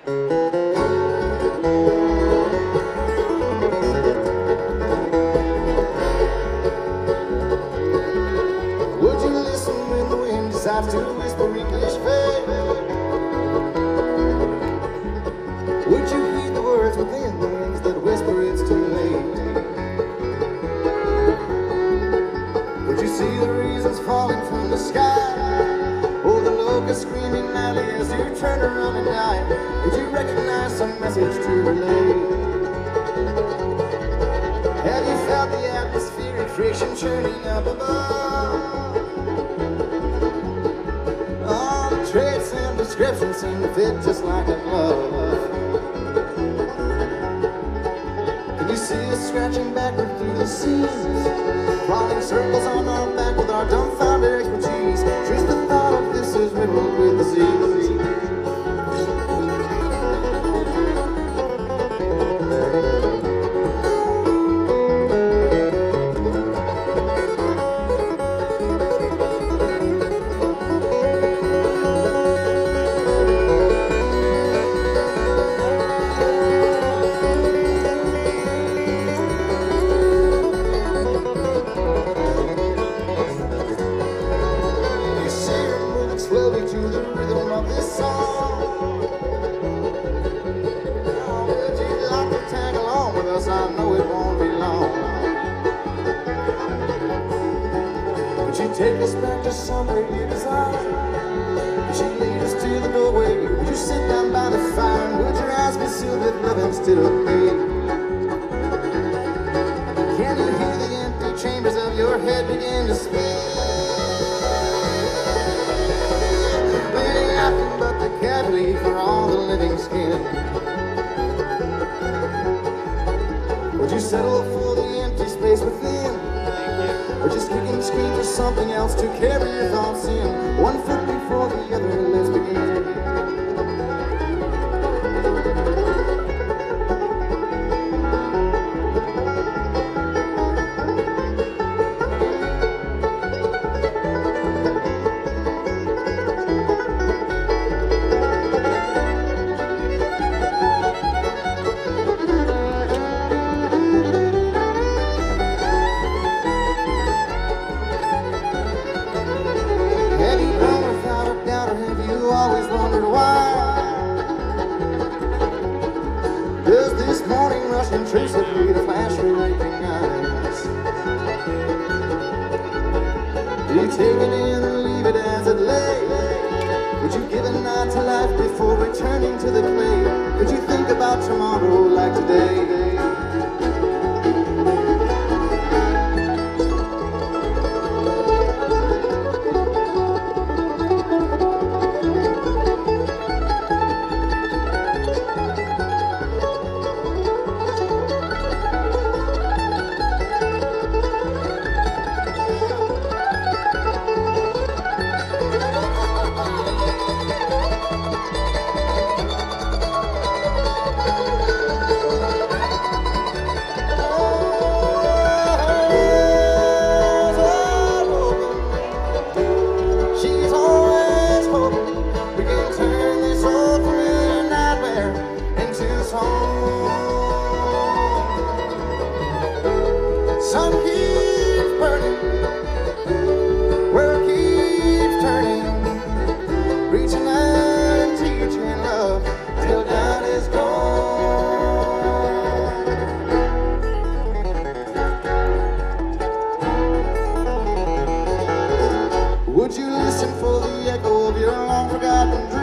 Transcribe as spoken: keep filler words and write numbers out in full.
Would you listen when the wind decides to whisper English fade? Would you heed the words within the wings that whisper it's too late? Would you see the reasons falling from the sky? Or the locusts screaming loudly as you turn around and die? Would you recognize some message to relay? Have you felt the atmospheric friction churning up above? All the traits and descriptions seem to fit just like a glove. Can you see us scratching backward through the seas, crawling circles on our back with our dumbfounded expertise? Trace the thought of this is riddled with disease. Slowly to the rhythm of this song. Oh, would you like to tag along with us? I know it won't be long. Would you take us back to somewhere you desire? Would you lead us to the doorway? Would you sit down by the fire? And would your eyes be sealed with love instead of hate? Can you hear the empty chambers of your head begin to spin? Nothing but the cavity for all the living skin. Would you settle for the empty space within? Or just kick and scream for something else to carry your thoughts in? One foot before the other, let's begin. Always wondered why does this morning rush intrusively to flash your aching eyes? Do you take it in and leave it as it lay? Would you give a nod to life before returning to the clay? Could you think about tomorrow like today? Sun keeps burning, world keeps turning, reaching out and teaching love till God is gone. Would you listen for the echo of your long forgotten dream?